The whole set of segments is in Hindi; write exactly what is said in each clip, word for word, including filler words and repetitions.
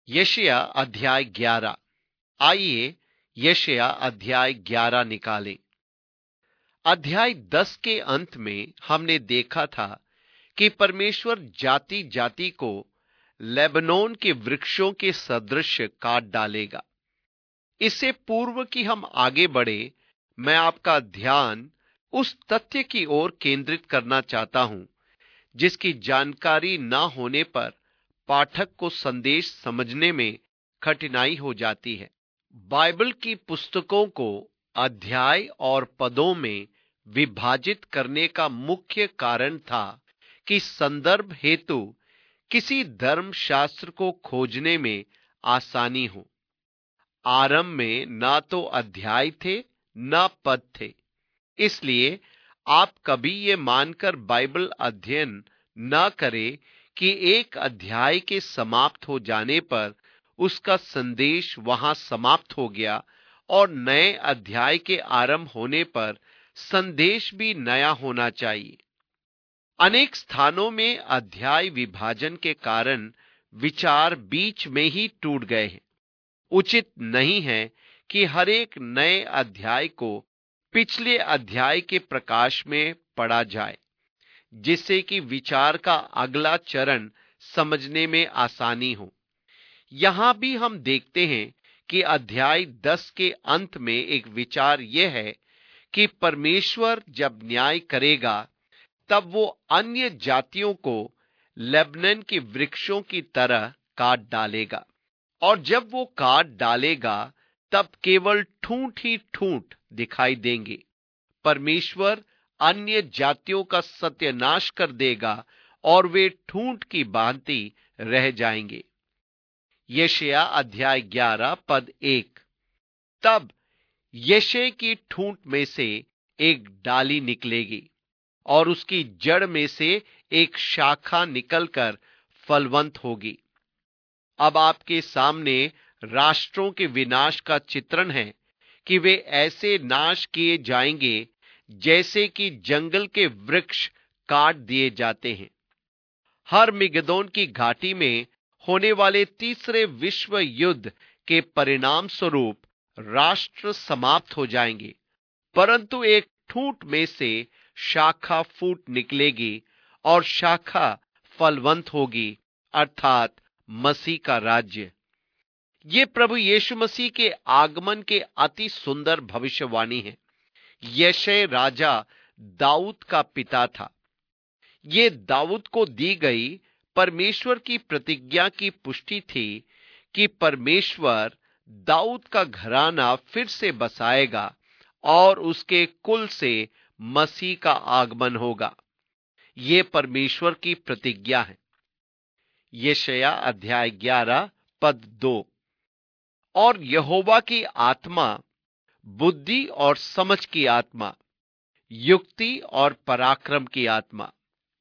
यशाया अध्याय ग्यारह। आइए यशाया अध्याय ग्यारह निकालें। अध्याय दस के अंत में हमने देखा था कि परमेश्वर जाति जाति को लेबनोन के वृक्षों के सदृश काट डालेगा। इससे पूर्व कि हम आगे बढ़े, मैं आपका ध्यान उस तथ्य की ओर केंद्रित करना चाहता हूं जिसकी जानकारी न होने पर पाठक को संदेश समझने में कठिनाई हो जाती है। बाइबल की पुस्तकों को अध्याय और पदों में विभाजित करने का मुख्य कारण था कि संदर्भ हेतु किसी धर्म शास्त्र को खोजने में आसानी हो। आरंभ में ना तो अध्याय थे न पद थे, इसलिए आप कभी ये मानकर बाइबल अध्ययन न करें कि एक अध्याय के समाप्त हो जाने पर उसका संदेश वहां समाप्त हो गया और नए अध्याय के आरंभ होने पर संदेश भी नया होना चाहिए। अनेक स्थानों में अध्याय विभाजन के कारण विचार बीच में ही टूट गए हैं। उचित नहीं है कि हर एक नए अध्याय को पिछले अध्याय के प्रकाश में पढ़ा जाए, जिससे कि विचार का अगला चरण समझने में आसानी हो। यहां भी हम देखते हैं कि अध्याय दस के अंत में एक विचार यह है कि परमेश्वर जब न्याय करेगा तब वो अन्य जातियों को लेबनन के वृक्षों की तरह काट डालेगा, और जब वो काट डालेगा तब केवल ठूंठ ही ठूंठ दिखाई देंगे। परमेश्वर अन्य जातियों का सत्यानाश कर देगा और वे ठूंठ की भांति रह जाएंगे। यशाया अध्याय ग्यारह पद एक। तब यशे की ठूंठ में से एक डाली निकलेगी और उसकी जड़ में से एक शाखा निकलकर फलवंत होगी। अब आपके सामने राष्ट्रों के विनाश का चित्रण है कि वे ऐसे नाश किए जाएंगे जैसे कि जंगल के वृक्ष काट दिए जाते हैं। हर मिगदोन की घाटी में होने वाले तीसरे विश्व युद्ध के परिणाम स्वरूप राष्ट्र समाप्त हो जाएंगे, परंतु एक ठूंठ में से शाखा फूट निकलेगी और शाखा फलवंत होगी, अर्थात मसीह का राज्य। ये प्रभु यीशु मसीह के आगमन के अति सुंदर भविष्यवाणी है। यशय राजा दाऊद का पिता था। ये दाऊद को दी गई परमेश्वर की प्रतिज्ञा की पुष्टि थी कि परमेश्वर दाऊद का घराना फिर से बसाएगा और उसके कुल से मसीह का आगमन होगा। ये परमेश्वर की प्रतिज्ञा है। यशाया अध्याय ग्यारह पद दो। और यहोवा की आत्मा बुद्धि और समझ की आत्मा, युक्ति और पराक्रम की आत्मा।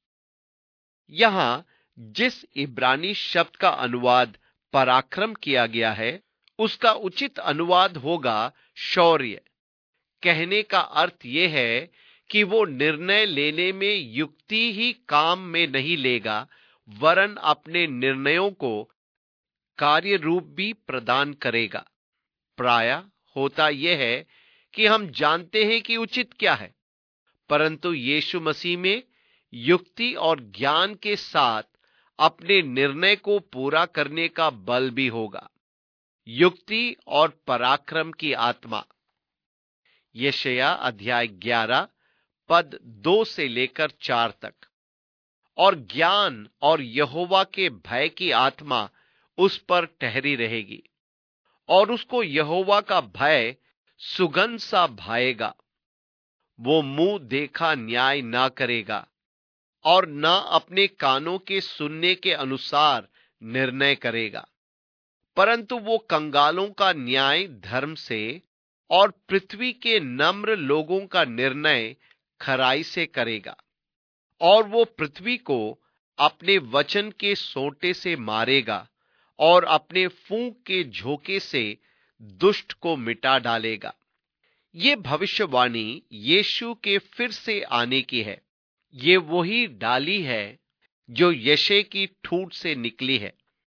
यहां जिस इब्रानी शब्द का अनुवाद पराक्रम किया गया है, उसका उचित अनुवाद होगा शौर्य। कहने का अर्थ यह है कि वो निर्णय लेने में युक्ति ही काम में नहीं लेगा, वरन अपने निर्णयों को कार्य रूप भी प्रदान करेगा। प्रायः होता यह है कि हम जानते हैं कि उचित क्या है, परंतु यीशु मसीह में युक्ति और ज्ञान के साथ अपने निर्णय को पूरा करने का बल भी होगा। युक्ति और पराक्रम की आत्मा। यशाया अध्याय ग्यारह पद दो से लेकर चार तक। और ज्ञान और यहोवा के भय की आत्मा उस पर ठहरी रहेगी, और उसको यहोवा का भय सुगंध सा भाएगा। वो मुंह देखा न्याय ना करेगा और ना अपने कानों के सुनने के अनुसार निर्णय करेगा, परंतु वो कंगालों का न्याय धर्म से और पृथ्वी के नम्र लोगों का निर्णय खराई से करेगा। और वो पृथ्वी को अपने वचन के सोंटे से मारेगा और अपने फूंक के झोंके से दुष्ट को मिटा डालेगा। ये भविष्यवाणी यीशु के फिर से आने की है। ये वही डाली है जो यशे की ठूंठ से निकली है।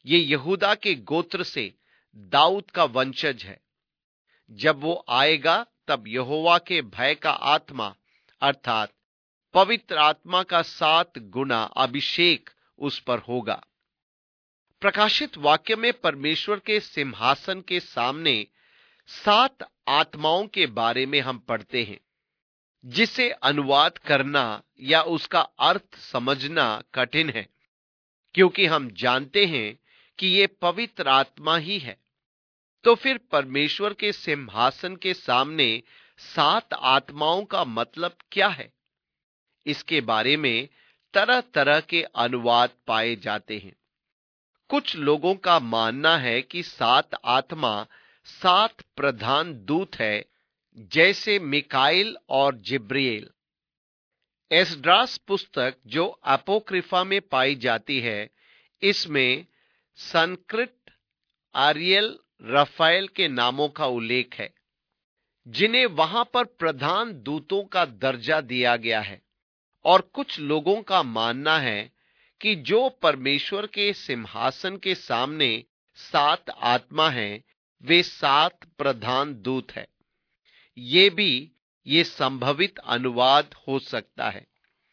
ये यहूदा के गोत्र से दाऊद का वंशज है। जब वो आएगा तब यहोवा के भय का आत्मा अर्थात पवित्र आत्मा का सात गुना अभिषेक उस पर होगा। प्रकाशित वाक्य में परमेश्वर के सिंहासन के सामने सात आत्माओं के बारे में हम पढ़ते हैं, जिसे अनुवाद करना या उसका अर्थ समझना कठिन है, क्योंकि हम जानते हैं कि ये पवित्र आत्मा ही है। तो फिर परमेश्वर के सिंहासन के सामने सात आत्माओं का मतलब क्या है? इसके बारे में तरह तरह के अनुवाद पाए जाते हैं। कुछ लोगों का मानना है कि सात आत्मा सात प्रधान दूत है, जैसे मिकाइल और जिब्रिएल। एस्ड्रास पुस्तक जो अपोक्रिफा में पाई जाती है, इसमें संस्कृत आरियल रफाएल के नामों का उल्लेख है, जिन्हें वहां पर प्रधान दूतों का दर्जा दिया गया है। और कुछ लोगों का मानना है कि जो परमेश्वर के सिंहासन के सामने सात आत्मा हैं, वे सात प्रधान दूत हैं। ये भी ये संभवित अनुवाद हो सकता है।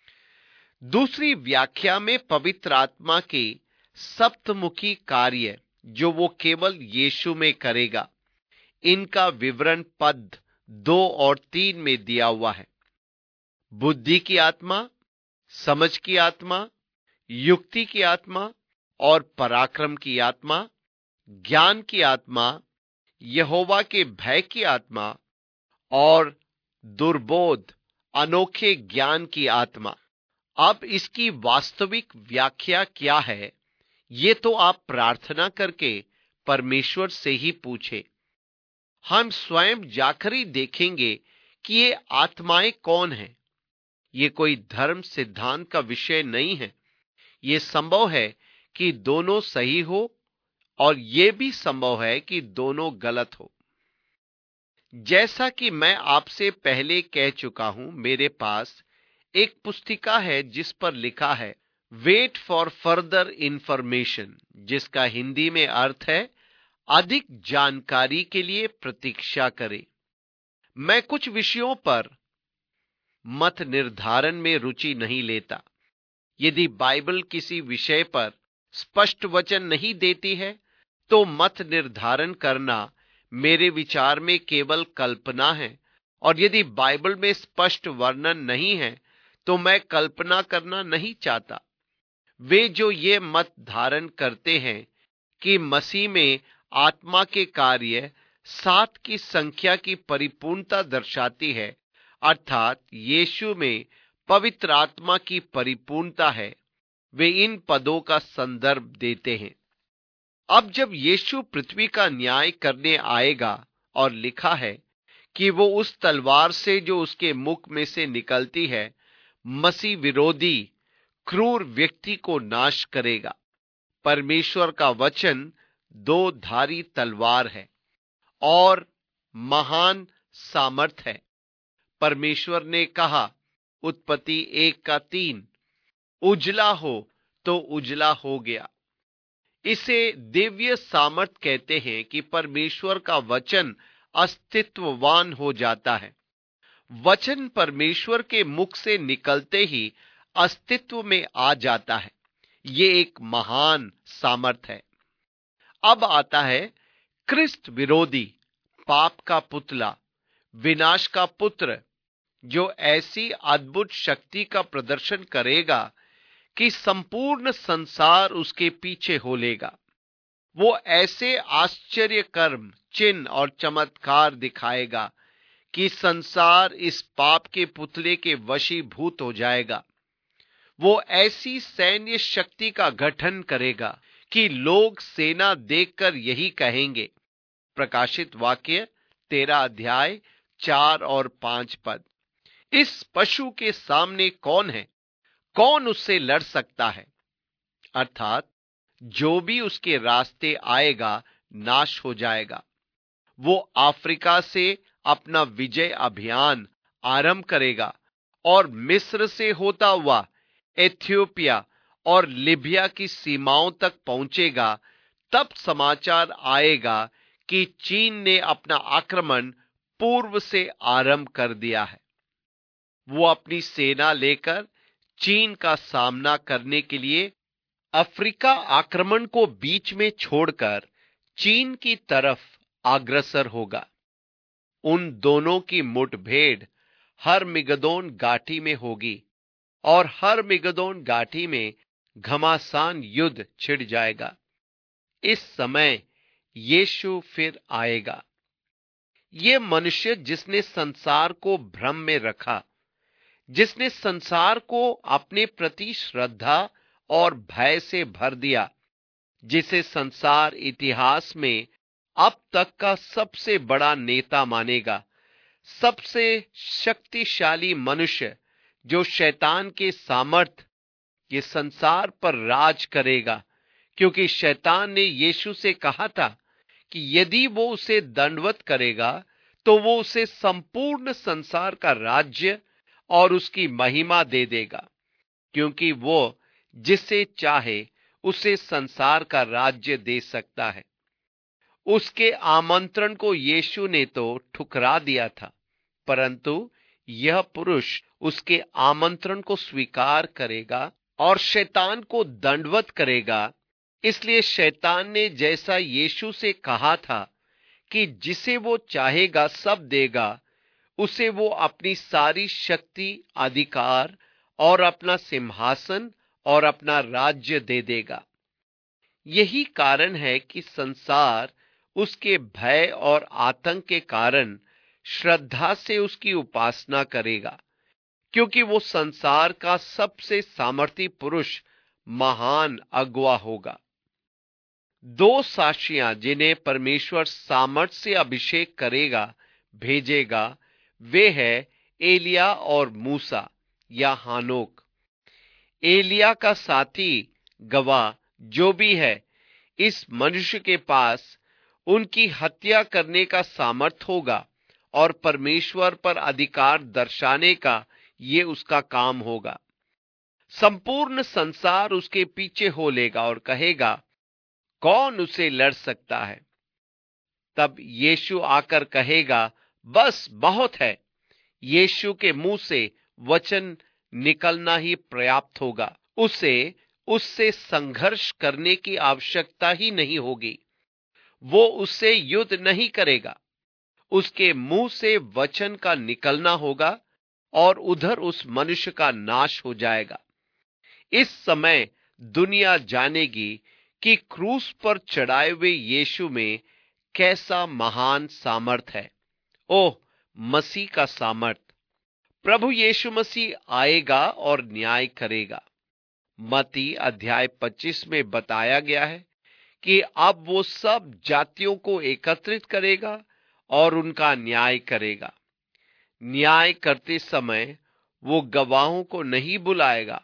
दूसरी व्याख्या में पवित्र आत्मा के सप्तमुखी कार्य जो वो केवल यीशु में करेगा, इनका विवरण पद दो और तीन में दिया हुआ है। बुद्धि की आत्मा, समझ की आत्मा, युक्ति की आत्मा और पराक्रम की आत्मा, ज्ञान की आत्मा, यहोवा के भय की आत्मा और दुर्बोध अनोखे ज्ञान की आत्मा। अब इसकी वास्तविक व्याख्या क्या है, ये तो आप प्रार्थना करके परमेश्वर से ही पूछे। हम स्वयं जाकर ही देखेंगे कि ये आत्माएं कौन हैं। ये कोई धर्म सिद्धांत का विषय नहीं है। ये संभव है कि दोनों सही हो और ये भी संभव है कि दोनों गलत हो। जैसा कि मैं आपसे पहले कह चुका हूं, मेरे पास एक पुस्तिका है जिस पर लिखा है वेट फॉर फर्दर इंफॉर्मेशन, जिसका हिंदी में अर्थ है अधिक जानकारी के लिए प्रतीक्षा करें। मैं कुछ विषयों पर मत निर्धारण में रुचि नहीं लेता। यदि बाइबल किसी विषय पर स्पष्ट वचन नहीं देती है, तो मत निर्धारण करना मेरे विचार में केवल कल्पना है। और यदि बाइबल में स्पष्ट वर्णन नहीं है, तो मैं कल्पना करना नहीं चाहता। वे जो ये मत धारण करते हैं कि मसीह में आत्मा के कार्य सात की संख्या की परिपूर्णता दर्शाती है, अर्थात यीशु में पवित्र आत्मा की परिपूर्णता है, वे इन पदों का संदर्भ देते हैं। अब जब यीशु पृथ्वी का न्याय करने आएगा और लिखा है कि वो उस तलवार से जो उसके मुख में से निकलती है, मसीह विरोधी क्रूर व्यक्ति को नाश करेगा। परमेश्वर का वचन दो धारी तलवार है और महान सामर्थ है। परमेश्वर ने कहा, उत्पत्ति एक का तीन, उजला हो तो उजला हो गया। इसे दिव्य सामर्थ कहते हैं कि परमेश्वर का वचन अस्तित्ववान हो जाता है। वचन परमेश्वर के मुख से निकलते ही अस्तित्व में आ जाता है। ये एक महान सामर्थ है। अब आता है क्रिस्त विरोधी पाप का पुतला, विनाश का पुत्र, जो ऐसी अद्भुत शक्ति का प्रदर्शन करेगा कि संपूर्ण संसार उसके पीछे हो लेगा। वो ऐसे आश्चर्य कर्म, चिन्ह और चमत्कार दिखाएगा कि संसार इस पाप के पुतले के वशीभूत हो जाएगा। वो ऐसी सैन्य शक्ति का गठन करेगा कि लोग सेना देखकर यही कहेंगे। प्रकाशित वाक्य तेरह अध्याय चार और पांच पद। इस पशु के सामने कौन है? कौन उससे लड़ सकता है? अर्थात जो भी उसके रास्ते आएगा नाश हो जाएगा। वो अफ्रीका से अपना विजय अभियान आरंभ करेगा और मिस्र से होता हुआ इथियोपिया और लीबिया की सीमाओं तक पहुंचेगा, तब समाचार आएगा कि चीन ने अपना आक्रमण पूर्व से आरंभ कर दिया है। वो अपनी सेना लेकर चीन का सामना करने के लिए अफ्रीका आक्रमण को बीच में छोड़कर चीन की तरफ अग्रसर होगा। उन दोनों की मुठभेड़ हर्मिगदोन घाटी में होगी और हर्मिगदोन घाटी में घमासान युद्ध छिड़ जाएगा। इस समय यीशु फिर आएगा। ये मनुष्य जिसने संसार को भ्रम में रखा, जिसने संसार को अपने प्रति श्रद्धा और भय से भर दिया, जिसे संसार इतिहास में अब तक का सबसे बड़ा नेता मानेगा, सबसे शक्तिशाली मनुष्य जो शैतान के सामर्थ ये संसार पर राज करेगा, क्योंकि शैतान ने यीशु से कहा था कि यदि वो उसे दंडवत करेगा तो वो उसे संपूर्ण संसार का राज्य और उसकी महिमा दे देगा, क्योंकि वो जिसे चाहे उसे संसार का राज्य दे सकता है। उसके आमंत्रण को यीशु ने तो ठुकरा दिया था, परंतु यह पुरुष उसके आमंत्रण को स्वीकार करेगा और शैतान को दंडवत करेगा। इसलिए शैतान ने जैसा यीशु से कहा था कि जिसे वो चाहेगा सब देगा, उसे वो अपनी सारी शक्ति, अधिकार और अपना सिंहासन और अपना राज्य दे देगा। यही कारण है कि संसार उसके भय और आतंक के कारण श्रद्धा से उसकी उपासना करेगा, क्योंकि वो संसार का सबसे सामर्थी पुरुष, महान अगुवा होगा। दो साक्षियां जिन्हें परमेश्वर सामर्थ से अभिषेक करेगा, भेजेगा, वे है एलिया और मूसा या हानोक। एलिया का साथी गवाह जो भी है, इस मनुष्य के पास उनकी हत्या करने का सामर्थ होगा और परमेश्वर पर अधिकार दर्शाने का ये उसका काम होगा। संपूर्ण संसार उसके पीछे हो लेगा और कहेगा, कौन उसे लड़ सकता है? तब यीशु आकर कहेगा, बस बहुत है। यीशु के मुंह से वचन निकलना ही पर्याप्त होगा। उसे उससे संघर्ष करने की आवश्यकता ही नहीं होगी। वो उससे युद्ध नहीं करेगा। उसके मुंह से वचन का निकलना होगा और उधर उस मनुष्य का नाश हो जाएगा। इस समय दुनिया जानेगी कि क्रूस पर चढ़ाए हुए यीशु में कैसा महान सामर्थ है। ओह, मसीह का सामर्थ! प्रभु यीशु मसीह आएगा और न्याय करेगा। मत्ती अध्याय पच्चीस में बताया गया है कि अब वो सब जातियों को एकत्रित करेगा और उनका न्याय करेगा। न्याय करते समय वो गवाहों को नहीं बुलाएगा।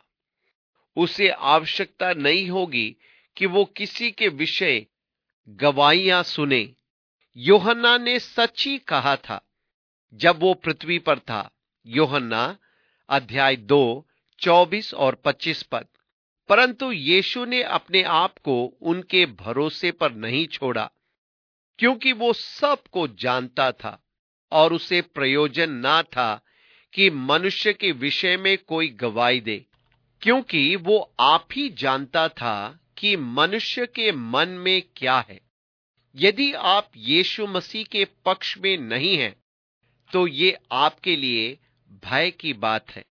उसे आवश्यकता नहीं होगी कि वो किसी के विषय गवाहियां सुने। यूहन्ना ने सच ही कहा था जब वो पृथ्वी पर था। यूहन्ना अध्याय दो चौबीस और पच्चीस पद। परंतु यीशु ने अपने आप को उनके भरोसे पर नहीं छोड़ा, क्योंकि वो सबको जानता था और उसे प्रयोजन ना था कि मनुष्य के विषय में कोई गवाही दे, क्योंकि वो आप ही जानता था कि मनुष्य के मन में क्या है। यदि आप यीशु मसीह के पक्ष में नहीं हैं, तो ये आपके लिए भय की बात है।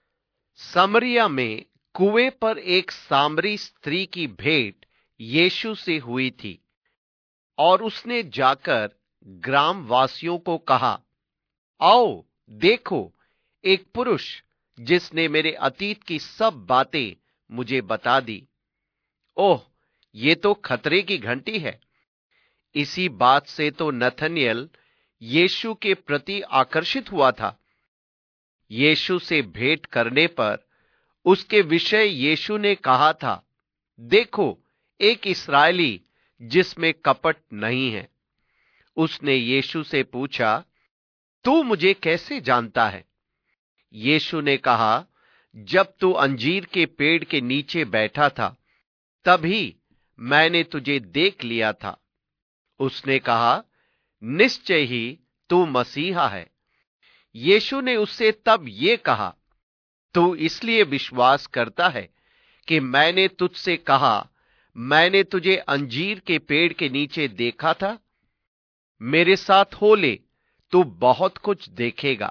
समरिया में कुएं पर एक सामरी स्त्री की भेंट यीशु से हुई थी और उसने जाकर ग्रामवासियों को कहा, आओ देखो, एक पुरुष जिसने मेरे अतीत की सब बातें मुझे बता दी। ओह, ये तो खतरे की घंटी है। इसी बात से तो नथनएल यीशु के प्रति आकर्षित हुआ था। यीशु से भेंट करने पर उसके विषय यीशु ने कहा था, देखो, एक इस्राएली जिसमें कपट नहीं है। उसने यीशु से पूछा, तू मुझे कैसे जानता है? यीशु ने कहा, जब तू अंजीर के पेड़ के नीचे बैठा था, तभी मैंने तुझे देख लिया था। उसने कहा, निश्चय ही तू मसीहा है। यीशु ने उससे तब ये कहा, तू इसलिए विश्वास करता है कि मैंने तुझसे कहा, मैंने तुझे अंजीर के पेड़ के नीचे देखा था? मेरे साथ हो ले, तू बहुत कुछ देखेगा।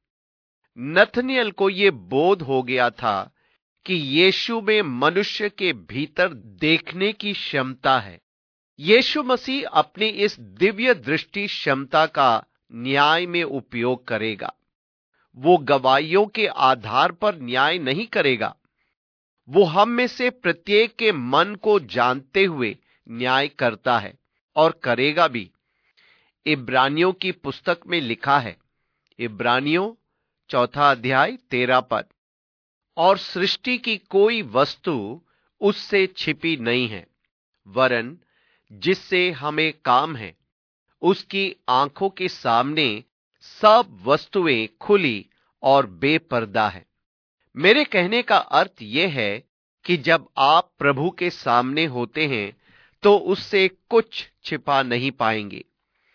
नथनिएल को यह बोध हो गया था कि यीशु में मनुष्य के भीतर देखने की क्षमता है। यीशु मसीह अपनी इस दिव्य दृष्टि क्षमता का न्याय में उपयोग करेगा। वो गवाहियों के आधार पर न्याय नहीं करेगा, वो हम में से प्रत्येक के मन को जानते हुए न्याय करता है और करेगा भी। इब्रानियों की पुस्तक में लिखा है, इब्रानियों चौथा अध्याय तेरह पद, और सृष्टि की कोई वस्तु उससे छिपी नहीं है, वरन जिससे हमें काम है, उसकी आंखों के सामने सब वस्तुएं खुली और बेपर्दा है। मेरे कहने का अर्थ यह है कि जब आप प्रभु के सामने होते हैं तो उससे कुछ छिपा नहीं पाएंगे।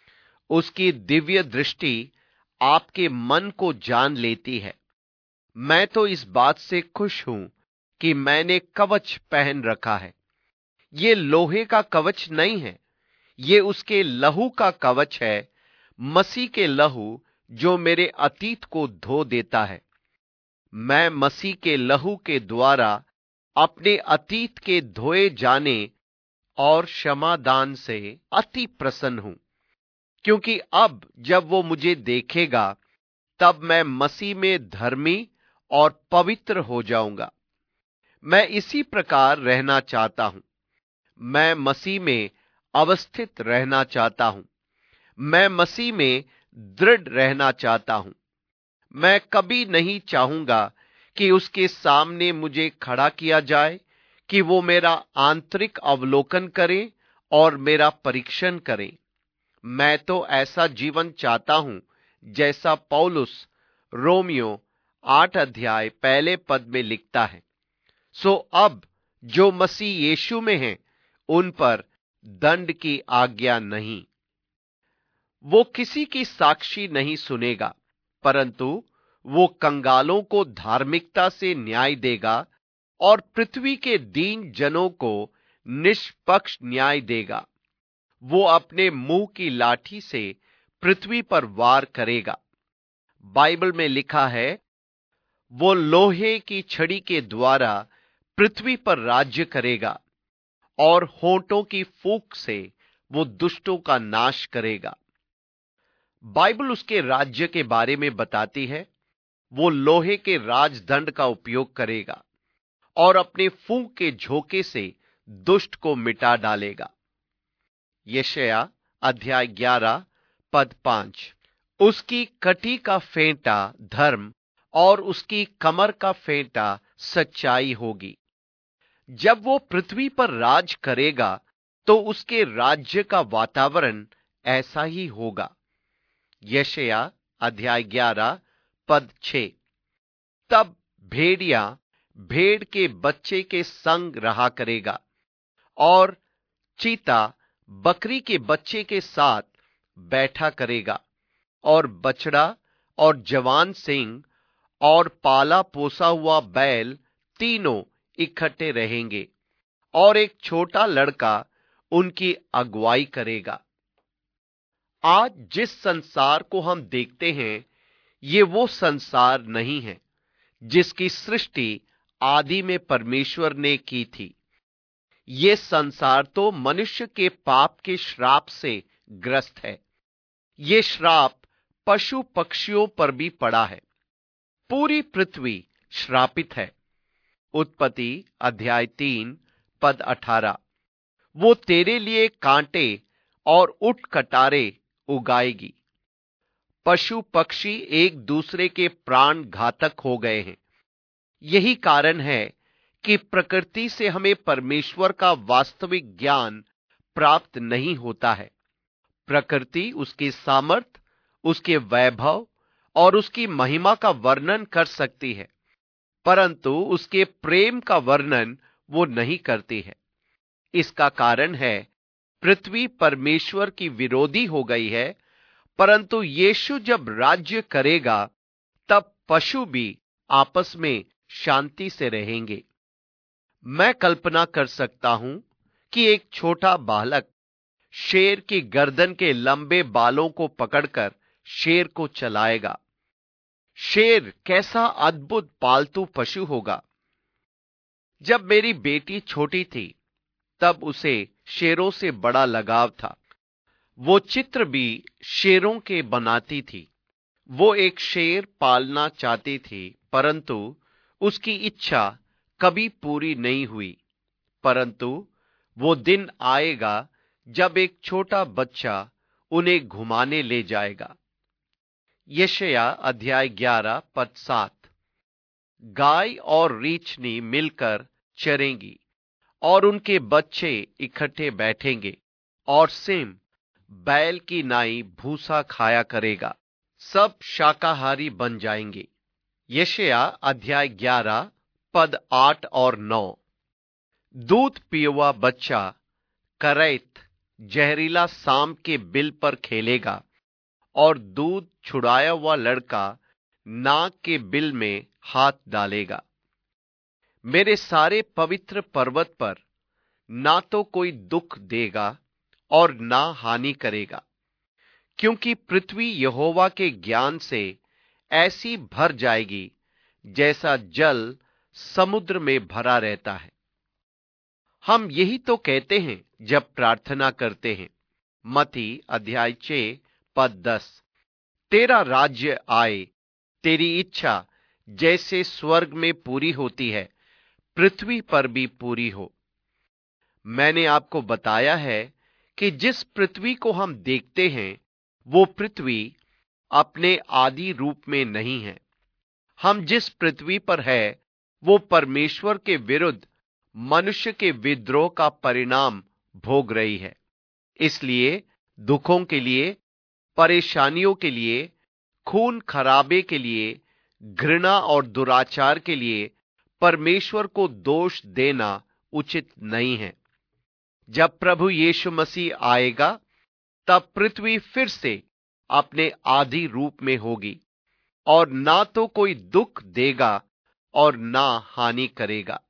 उसकी दिव्य दृष्टि आपके मन को जान लेती है। मैं तो इस बात से खुश हूं कि मैंने कवच पहन रखा है। ये लोहे का कवच नहीं है, ये उसके लहू का कवच है, मसीह के लहू जो मेरे अतीत को धो देता है। मैं मसीह के लहू के द्वारा अपने अतीत के धोए जाने और क्षमादान से अति प्रसन्न हूं, क्योंकि अब जब वो मुझे देखेगा तब मैं मसीह में धर्मी और पवित्र हो जाऊंगा। मैं इसी प्रकार रहना चाहता हूं। मैं मसीह में अवस्थित रहना चाहता हूं। मैं मसीह में दृढ़ रहना चाहता हूं। मैं कभी नहीं चाहूंगा कि उसके सामने मुझे खड़ा किया जाए कि वो मेरा आंतरिक अवलोकन करे और मेरा परीक्षण करे। मैं तो ऐसा जीवन चाहता हूं जैसा पौलुस रोमियो आठ अध्याय पहले पद में लिखता है, सो अब जो मसीह यीशु में हैं, उन पर दंड की आज्ञा नहीं। वो किसी की साक्षी नहीं सुनेगा, परंतु वो कंगालों को धार्मिकता से न्याय देगा और पृथ्वी के दीन जनों को निष्पक्ष न्याय देगा। वो अपने मुंह की लाठी से पृथ्वी पर वार करेगा। बाइबल में लिखा है, वो लोहे की छड़ी के द्वारा पृथ्वी पर राज्य करेगा और होंठों की फूंक से वो दुष्टों का नाश करेगा। बाइबल उसके राज्य के बारे में बताती है। वो लोहे के राजदंड का उपयोग करेगा और अपने फूंक के झोंके से दुष्ट को मिटा डालेगा। यशायाह अध्याय ग्यारह पद पांच, उसकी कटी का फेंटा धर्म और उसकी कमर का फेंटा सच्चाई होगी। जब वो पृथ्वी पर राज करेगा तो उसके राज्य का वातावरण ऐसा ही होगा। यशायाह अध्याय ग्यारह पद छह, तब भेड़िया भेड़ के बच्चे के संग रहा करेगा और चीता बकरी के बच्चे के साथ बैठा करेगा, और बछड़ा और जवान सिंह और पाला पोसा हुआ बैल तीनों इकट्ठे रहेंगे और एक छोटा लड़का उनकी अगुवाई करेगा। आज जिस संसार को हम देखते हैं, ये वो संसार नहीं है जिसकी सृष्टि आदि में परमेश्वर ने की थी। ये संसार तो मनुष्य के पाप के श्राप से ग्रस्त है। ये श्राप पशु पक्षियों पर भी पड़ा है। पूरी पृथ्वी श्रापित है। उत्पत्ति अध्याय तीन पद अठारह, वो तेरे लिए कांटे और उट कटारे उगाएगी। पशु पक्षी एक दूसरे के प्राण घातक हो गए हैं। यही कारण है कि प्रकृति से हमें परमेश्वर का वास्तविक ज्ञान प्राप्त नहीं होता है। प्रकृति उसके सामर्थ, उसके वैभव और उसकी महिमा का वर्णन कर सकती है, परंतु उसके प्रेम का वर्णन वो नहीं करती है। इसका कारण है पृथ्वी परमेश्वर की विरोधी हो गई है, परंतु यीशु जब राज्य करेगा तब पशु भी आपस में शांति से रहेंगे। मैं कल्पना कर सकता हूं कि एक छोटा बालक शेर की गर्दन के लंबे बालों को पकड़कर शेर को चलाएगा। शेर कैसा अद्भुत पालतू पशु होगा। जब मेरी बेटी छोटी थी तब उसे शेरों से बड़ा लगाव था। वो चित्र भी शेरों के बनाती थी। वो एक शेर पालना चाहती थी, परंतु उसकी इच्छा कभी पूरी नहीं हुई। परंतु वो दिन आएगा जब एक छोटा बच्चा उन्हें घुमाने ले जाएगा। यशायाह अध्याय ग्यारह पद सात। गाय और रीछनी मिलकर चरेंगी और उनके बच्चे इकट्ठे बैठेंगे और सिंह बैल की नाई भूसा खाया करेगा। सब शाकाहारी बन जाएंगे। यशायाह अध्याय ग्यारह पद आठ और नौ। दूध पियुआ बच्चा करैत जहरीला सांप के बिल पर खेलेगा और दूध छुड़ाया हुआ लड़का नाग के बिल में हाथ डालेगा। मेरे सारे पवित्र पर्वत पर ना तो कोई दुख देगा और ना हानि करेगा, क्योंकि पृथ्वी यहोवा के ज्ञान से ऐसी भर जाएगी जैसा जल समुद्र में भरा रहता है। हम यही तो कहते हैं जब प्रार्थना करते हैं। मत्ती अध्याय छह पद दस। तेरा राज्य आए, तेरी इच्छा जैसे स्वर्ग में पूरी होती है पृथ्वी पर भी पूरी हो। मैंने आपको बताया है कि जिस पृथ्वी को हम देखते हैं वो पृथ्वी अपने आदि रूप में नहीं है। हम जिस पृथ्वी पर है वो परमेश्वर के विरुद्ध मनुष्य के विद्रोह का परिणाम भोग रही है। इसलिए दुखों के लिए, परेशानियों के लिए, खून खराबे के लिए, घृणा और दुराचार के लिए परमेश्वर को दोष देना उचित नहीं है। जब प्रभु यीशु मसीह आएगा तब पृथ्वी फिर से अपने आदि रूप में होगी और ना तो कोई दुख देगा और ना हानि करेगा।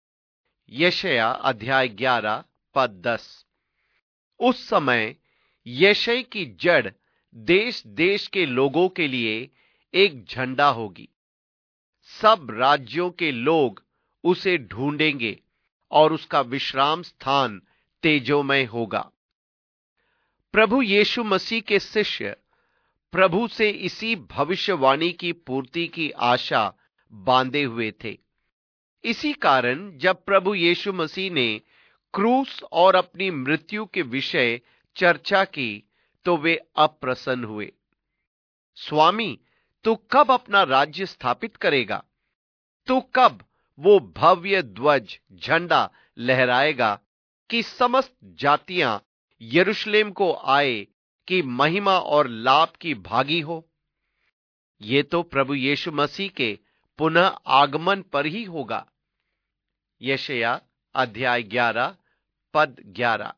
यशायाह अध्याय ग्यारह पद दस। उस समय यशय की जड़ देश देश के लोगों के लिए एक झंडा होगी। सब राज्यों के लोग उसे ढूंढेंगे और उसका विश्राम स्थान तेजोमय होगा। प्रभु यीशु मसीह के शिष्य प्रभु से इसी भविष्यवाणी की पूर्ति की आशा बांधे हुए थे। इसी कारण जब प्रभु यीशु मसीह ने क्रूस और अपनी मृत्यु के विषय चर्चा की तो वे अप्रसन्न हुए। स्वामी, तू कब अपना राज्य स्थापित करेगा? तू कब वो भव्य ध्वज झंडा लहराएगा कि समस्त जातियां यरूशलेम को आए कि महिमा और लाभ की भागी हो? ये तो प्रभु यीशु मसीह के पुनः आगमन पर ही होगा। यशायाह अध्याय ग्यारह पद ग्यारह।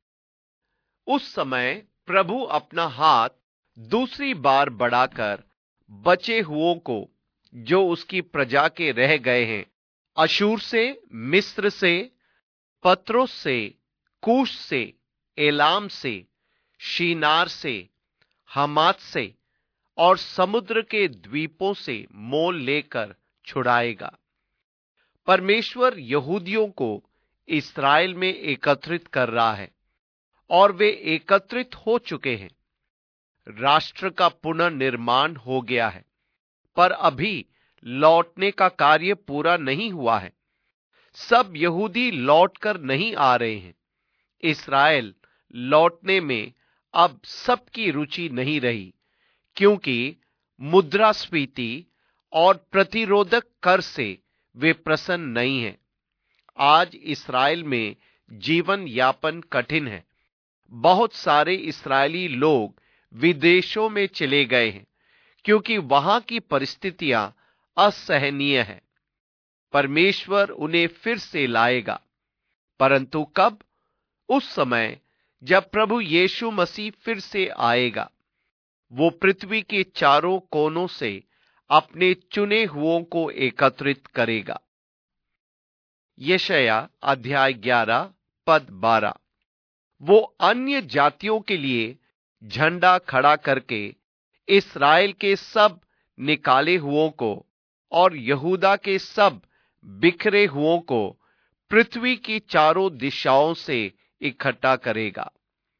उस समय प्रभु अपना हाथ दूसरी बार बढ़ाकर बचे हुओं को, जो उसकी प्रजा के रह गए हैं, अशूर से, मिस्र से, पत्रोस से, कूश से, एलाम से, शिनार से, हमात से और समुद्र के द्वीपों से मोल लेकर छुड़ाएगा। परमेश्वर यहूदियों को इस्राएल में एकत्रित कर रहा है और वे एकत्रित हो चुके हैं। राष्ट्र का पुनर्निर्माण हो गया है, पर अभी लौटने का कार्य पूरा नहीं हुआ है। सब यहूदी लौटकर नहीं आ रहे हैं। इस्राएल लौटने में अब सबकी रुचि नहीं रही, क्योंकि मुद्रास्फीति और प्रतिरोधक कर से वे प्रसन्न नहीं हैं। आज इस्राएल में जीवन यापन कठिन है। बहुत सारे इस्राएली लोग विदेशों में चले गए हैं क्योंकि वहां की परिस्थितियां असहनीय हैं। परमेश्वर उन्हें फिर से लाएगा, परंतु कब उस समय जब प्रभु यीशु मसीह फिर से आएगा, वो पृथ्वी के चारों कोनों से अपने चुने हुओं को एकत्रित करेगा। यशायाह अध्याय ग्यारह पद बारह। वो अन्य जातियों के लिए झंडा खड़ा करके इस्राएल के सब निकाले हुओं को और यहूदा के सब बिखरे हुओं को पृथ्वी की चारों दिशाओं से इकट्ठा करेगा।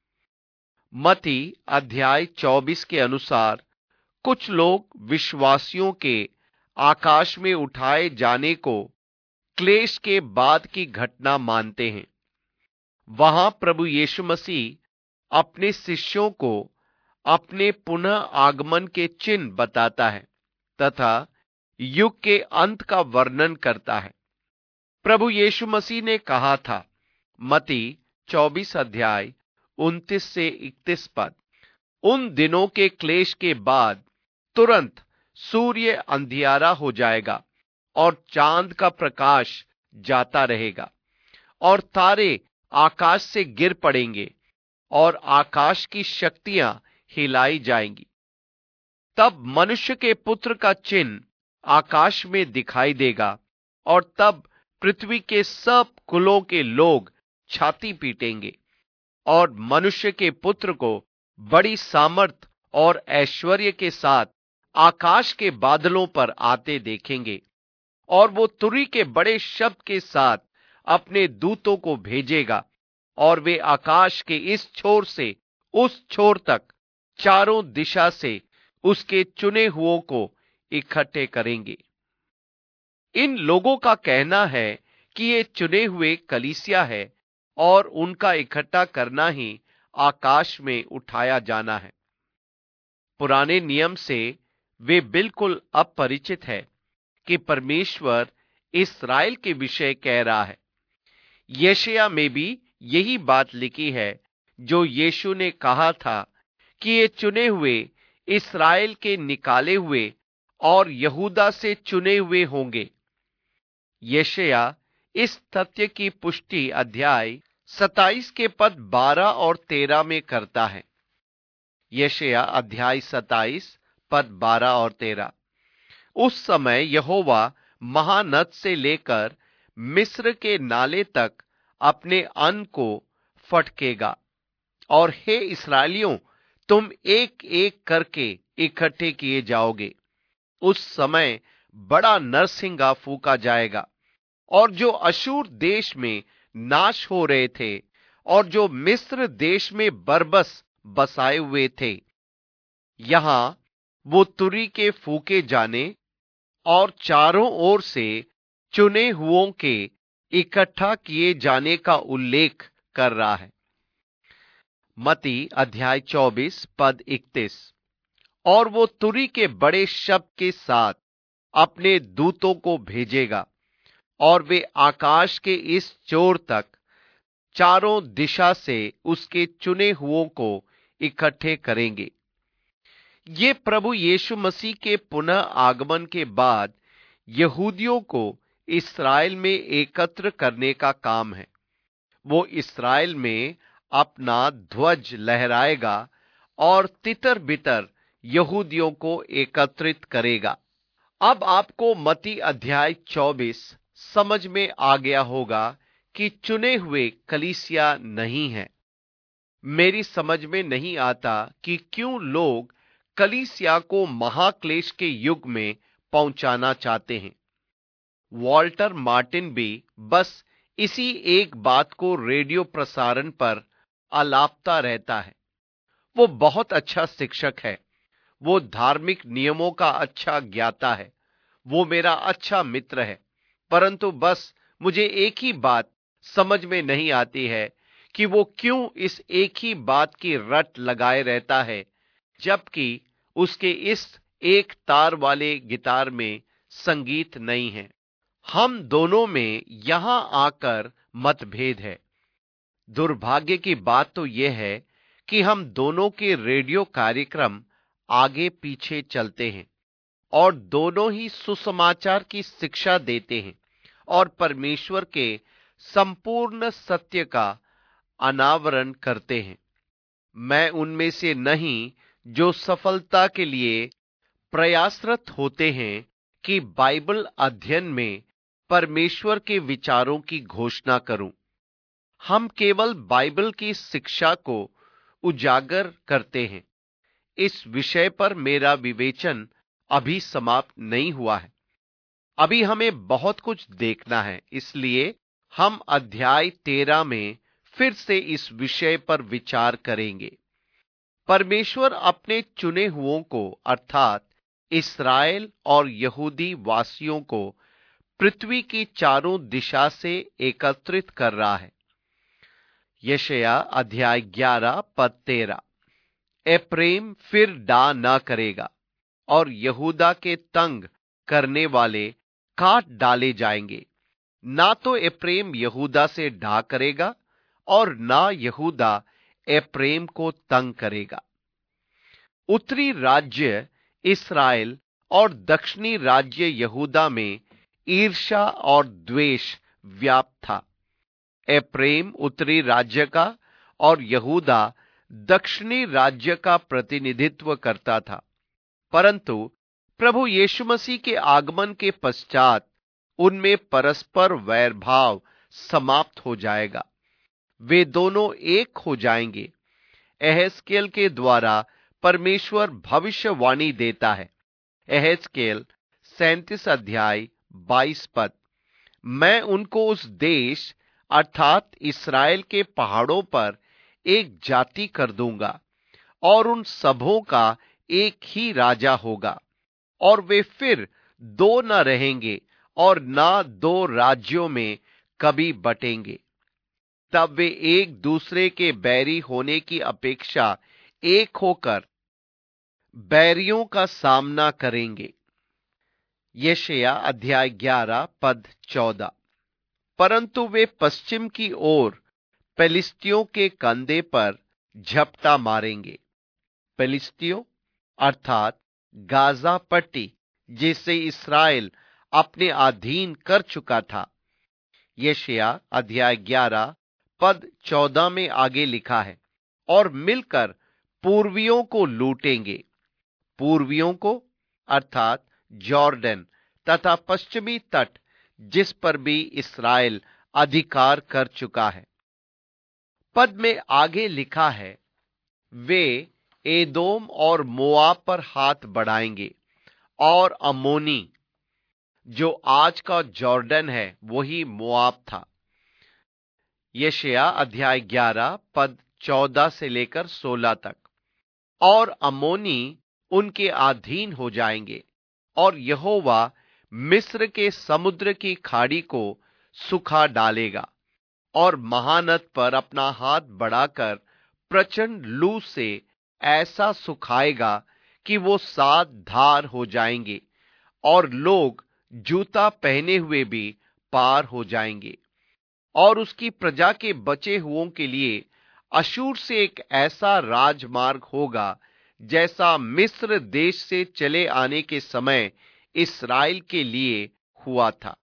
मत्ती अध्याय चौबीस के अनुसार कुछ लोग विश्वासियों के आकाश में उठाए जाने को क्लेश के बाद की घटना मानते हैं। वहां प्रभु यीशु मसीह अपने शिष्यों को अपने पुनः आगमन के चिन्ह बताता है तथा युग के अंत का वर्णन करता है। प्रभु यीशु मसीह ने कहा था, मत्ती चौबीस अध्याय उनतीस से इकतीस पद, उन दिनों के क्लेश के बाद तुरंत सूर्य अंधियारा हो जाएगा और चांद का प्रकाश जाता रहेगा और तारे आकाश से गिर पड़ेंगे और आकाश की शक्तियां हिलाई जाएंगी। तब मनुष्य के पुत्र का चिन्ह आकाश में दिखाई देगा और तब पृथ्वी के सब कुलों के लोग छाती पीटेंगे और मनुष्य के पुत्र को बड़ी सामर्थ और ऐश्वर्य के साथ आकाश के बादलों पर आते देखेंगे और वो तुरही के बड़े शब्द के साथ अपने दूतों को भेजेगा और वे आकाश के इस छोर से उस छोर तक चारों दिशा से उसके चुने हुओं को इकट्ठे करेंगे। इन लोगों का कहना है कि ये चुने हुए कलीसिया है और उनका इकट्ठा करना ही आकाश में उठाया जाना है। पुराने नियम से वे बिल्कुल अपरिचित है कि परमेश्वर इस्राएल के विषय कह रहा है। यशायाह में भी यही बात लिखी है जो यीशु ने कहा था कि ये चुने हुए इस्राएल के निकाले हुए और यहूदा से चुने हुए होंगे। यशायाह इस तथ्य की पुष्टि अध्याय सत्ताईस के पद बारह और तेरह में करता है। यशायाह अध्याय सत्ताईस पद बारह और तेरह। उस समय यहोवा महानद से लेकर मिस्र के नाले तक अपने अन्न को फटकेगा और हे इस्राएलियों, तुम एक एक करके इकट्ठे किए जाओगे। उस समय बड़ा नरसिंगा फूका जाएगा और जो अशूर देश में नाश हो रहे थे और जो मिस्र देश में बरबस बसाए हुए थे, यहां वो तुरही के फूके जाने और चारों ओर से चुने हुओं के इकट्ठा किए जाने का उल्लेख कर रहा है। मत्ती अध्याय चौबीस पद इकतीस। और वो तुरही के बड़े शब्द के साथ अपने दूतों को भेजेगा और वे आकाश के इस छोर तक चारों दिशा से उसके चुने हुओं को इकट्ठे करेंगे। ये प्रभु यीशु मसीह के पुनः आगमन के बाद यहूदियों को इस्राएल में एकत्र करने का काम है। वो इस्राएल में अपना ध्वज लहराएगा और तितर बितर यहूदियों को एकत्रित करेगा। अब आपको मत्ती अध्याय चौबीस समझ में आ गया होगा कि चुने हुए कलीसिया नहीं है। मेरी समझ में नहीं आता कि क्यों लोग कलीसिया को महाक्लेश के युग में पहुंचाना चाहते हैं। वॉल्टर मार्टिन भी बस इसी एक बात को रेडियो प्रसारण पर आलापता रहता है। वो बहुत अच्छा शिक्षक है, वो धार्मिक नियमों का अच्छा ज्ञाता है, वो मेरा अच्छा मित्र है, परंतु बस मुझे एक ही बात समझ में नहीं आती है कि वो क्यों इस एक ही बात की रट लगाए रहता है, जबकि उसके इस एक तार वाले गिटार में संगीत नहीं है। हम दोनों में यहां आकर मतभेद है। दुर्भाग्य की बात तो यह है कि हम दोनों के रेडियो कार्यक्रम आगे पीछे चलते हैं और दोनों ही सुसमाचार की शिक्षा देते हैं और परमेश्वर के संपूर्ण सत्य का अनावरण करते हैं। मैं उनमें से नहीं जो सफलता के लिए प्रयासरत होते हैं कि बाइबल अध्ययन में परमेश्वर के विचारों की घोषणा करूं। हम केवल बाइबल की शिक्षा को उजागर करते हैं। इस विषय पर मेरा विवेचन अभी समाप्त नहीं हुआ है। अभी हमें बहुत कुछ देखना है, इसलिए हम अध्याय तेरह में फिर से इस विषय पर विचार करेंगे। परमेश्वर अपने चुने हुओं को अर्थात इस्राएल और यहूदी वासियों को पृथ्वी की चारों दिशा से एकत्रित कर रहा है। यशाया अध्याय ग्यारह पद तेरह। एप्रेम फिर डा न करेगा और यहूदा के तंग करने वाले काट डाले जाएंगे। ना तो एप्रेम यहूदा से डा करेगा और ना यहूदा एप्रेम को तंग करेगा। उत्तरी राज्य इस्राएल और दक्षिणी राज्य यहूदा में ईर्ष्या और द्वेष व्याप्त था। एप्रेम उत्तरी राज्य का और यहूदा दक्षिणी राज्य का प्रतिनिधित्व करता था, परंतु प्रभु यीशु मसीह के आगमन के पश्चात उनमें परस्पर वैरभाव समाप्त हो जाएगा। वे दोनों एक हो जाएंगे। एहेजकेल के द्वारा परमेश्वर भविष्यवाणी देता है। एहेजकेल सैंतीस अध्याय बाईस पद। मैं उनको उस देश अर्थात इस्राएल के पहाड़ों पर एक जाति कर दूंगा और उन सबों का एक ही राजा होगा, और वे फिर दो न रहेंगे और ना दो राज्यों में कभी बटेंगे। तब वे एक दूसरे के बैरी होने की अपेक्षा एक होकर बैरियों का सामना करेंगे। यशाया अध्याय ग्यारह पद चौदह। परंतु वे पश्चिम की ओर पेलिस्तियों के कंधे पर झपटा मारेंगे। पेलिस्तियों अर्थात गाजा पट्टी, जिसे इस्राएल अपने अधीन कर चुका था। यशाया अध्याय ग्यारह पद चौदह में आगे लिखा है, और मिलकर पूर्वियों को लूटेंगे। पूर्वियों को अर्थात जॉर्डन तथा पश्चिमी तट, जिस पर भी इस्राएल अधिकार कर चुका है। पद में आगे लिखा है, वे एदोम और मोआब पर हाथ बढ़ाएंगे, और अम्मोनी, जो आज का जॉर्डन है, वही मोआब था। यशाया अध्याय ग्यारह पद चौदह से लेकर सोलह तक। और अम्मोनी उनके अधीन हो जाएंगे, और यहोवा मिस्र के समुद्र की खाड़ी को सुखा डालेगा, और महानद पर अपना हाथ बढ़ाकर प्रचंड लू से ऐसा सुखाएगा कि वो सात धार हो जाएंगे, और लोग जूता पहने हुए भी पार हो जाएंगे। और उसकी प्रजा के बचे हुओं के लिए अशूर से एक ऐसा राजमार्ग होगा जैसा मिस्र देश से चले आने के समय इस्राएल के लिए हुआ था।